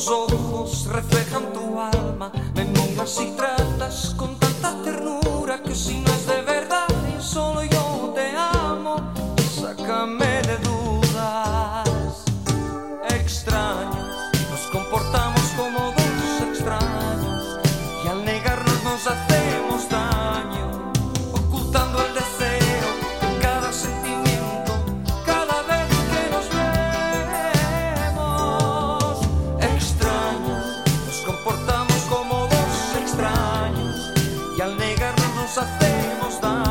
Tus ojos reflejan tu alma, me miras y tratas con tanta ternura que si no es de verdad y solo yo te amo, sácame de dudas. Extraños, nos comportamos como dos extraños y al negarnos nos hacemos daño, ocultando el deseo en cada sentimiento cada vez que nos vemos. Extraños, nos comportamos como dos extraños y al negarnos nos hacemos daño.